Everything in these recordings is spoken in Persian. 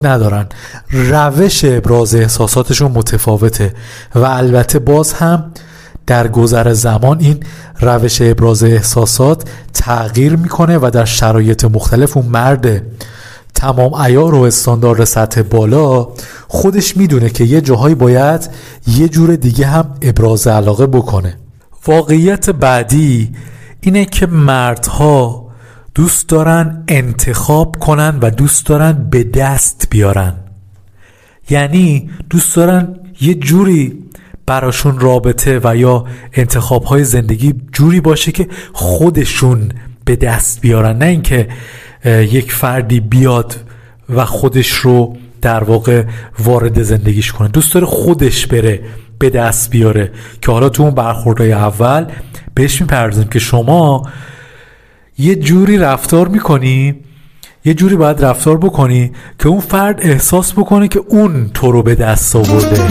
ندارن، روش ابراز احساساتشون متفاوته و البته باز هم در گذر زمان این روش ابراز احساسات تغییر میکنه و در شرایط مختلف اون مرد تمام عیار و استاندارد سطح بالا خودش میدونه که یه جاهایی باید یه جور دیگه هم ابراز علاقه بکنه. واقعیت بعدی اینه که مردها دوست دارن انتخاب کنن و دوست دارن به دست بیارن، یعنی دوست دارن یه جوری براشون رابطه و یا انتخاب‌های زندگی جوری باشه که خودشون به دست بیارن، نه اینکه یک فردی بیاد و خودش رو در واقع وارد زندگیش کنه. دوست داره خودش بره به دست بیاره که حالا تو اون برخوردهای اول بهش میپردازیم که شما یه جوری رفتار میکنی، یه جوری باید رفتار بکنی که اون فرد احساس بکنه که اون تو رو به دست آورده.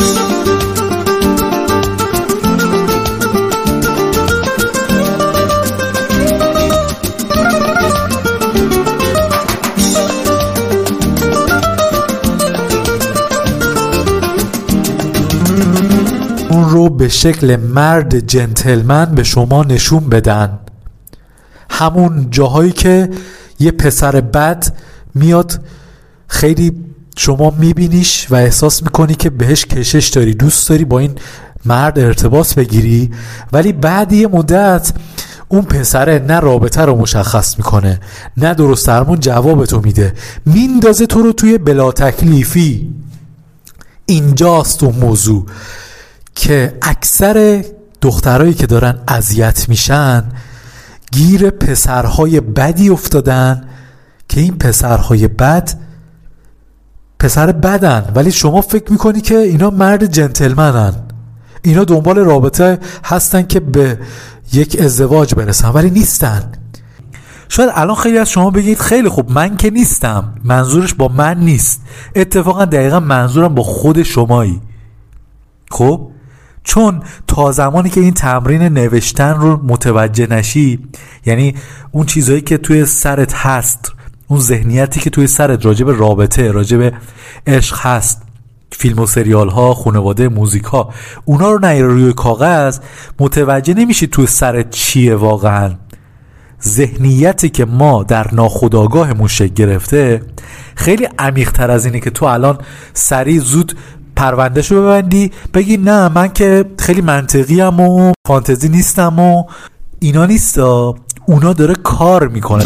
اون رو به شکل مرد جنتلمن به شما نشون بدن. همون جاهایی که یه پسر بد میاد خیلی شما میبینیش و احساس میکنی که بهش کشش داری، دوست داری با این مرد ارتباط بگیری، ولی بعد یه مدت اون پسره نه رابطه رو مشخص میکنه نه درست درمون جوابتو میده، میندازه تو رو توی بلا تکلیفی. اینجاست اون موضوع که اکثر دخترایی که دارن اذیت میشن گیر پسرهای بدی افتادن که این پسرهای بد پسر بدن، ولی شما فکر میکنی که اینا مرد جنتلمنن، اینا دنبال رابطه هستن که به یک ازدواج برسن، ولی نیستن. شاید الان خیلی از شما بگید خیلی خوب من که نیستم، منظورش با من نیست، اتفاقا دقیقا منظورم با خود شمایی. خب چون تا زمانی که این تمرین نوشتن رو متوجه نشی، یعنی اون چیزهایی که توی سرت هست، اون ذهنیتی که توی سرت راجب رابطه، راجب عشق هست، فیلم و سریال ها، خانواده، موزیک ها، اونا رو نیاری روی کاغذ، متوجه نمیشی توی سرت چیه واقعا. ذهنیتی که ما در ناخودآگاهمون شکل گرفته خیلی عمیق تر از اینه که تو الان سریع زود پروندهشو ببندی بگی نه من که خیلی منطقی ام و فانتزی نیستم و اینا نیستا. اونا داره کار میکنه.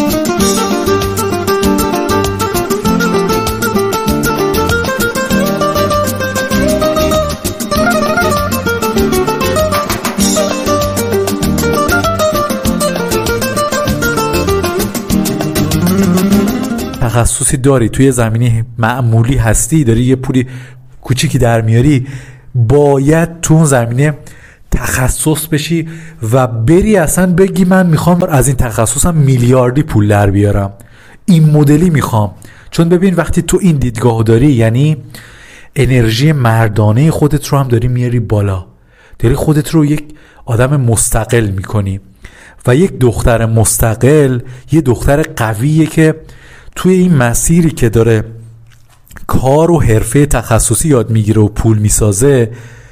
تخصصی داری، توی زمینی معمولی هستی، داری یه پولی کوچیکی در میاری، باید تو اون زمینه تخصص بشی و بری اصلا بگی من میخوام از این تخصصم میلیاردی پول در بیارم، این مدلی میخوام. چون ببین وقتی تو این دیدگاه داری، یعنی انرژی مردانه خودت رو هم داری میاری بالا، داری خودت رو یک آدم مستقل میکنی و یک دختر مستقل یه دختر قویه که توی این مسیری که داره کار و حرفه تخصصی یاد میگیره و پول میسازه،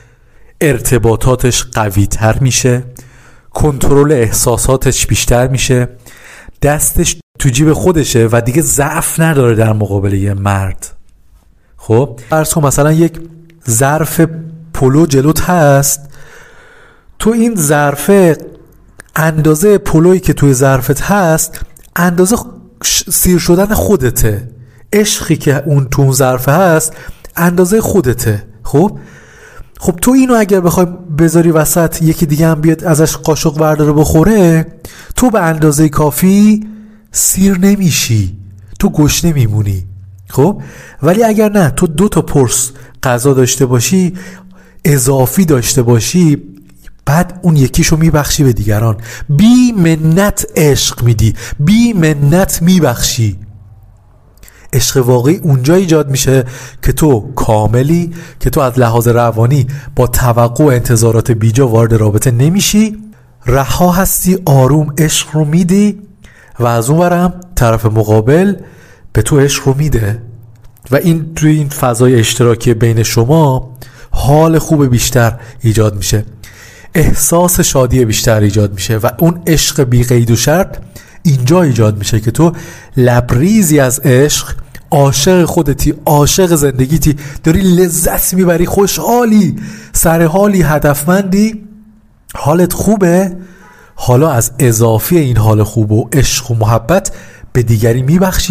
ارتباطاتش قوی تر میشه، کنترل احساساتش بیشتر میشه، دستش تو جیب خودشه و دیگه ضعف نداره در مقابل یه مرد. خب فرض کن مثلا یک ظرف پلو جلوت هست، تو این ظرف اندازه پلویی که توی ظرفت هست اندازه سیر شدن خودته، عشقی که اون تو اون ظرف هست اندازه خودته. خب تو اینو اگر بخوای بذاری وسط، یکی دیگه هم بیاد ازش قاشق برداره بخوره، تو به اندازه کافی سیر نمیشی، تو گشنه میمونی. خب ولی اگر نه، تو 2 تا پرس غذا داشته باشی، اضافی داشته باشی، بعد اون یکیشو میبخشی به دیگران، بی منت عشق میدی، بی منت میبخشی. عشق واقعی اونجا ایجاد میشه که تو کاملی، که تو از لحاظ روانی با توقع و انتظارات بیجا وارد رابطه نمیشی، رها هستی، آروم عشق رو میدی و از اون ورم طرف مقابل به تو عشق رو میده و این توی این فضای اشتراکی بین شما حال خوب بیشتر ایجاد میشه، احساس شادی بیشتر ایجاد میشه و اون عشق بی قید و شرط اینجا ایجاد میشه که تو لبریزی از عشق، عاشق خودتی، عاشق زندگیتی، داری لذت میبری، خوشحالی، سرحالی، هدفمندی، حالت خوبه. حالا از اضافی این حال خوب و عشق و محبت به دیگری میبخشی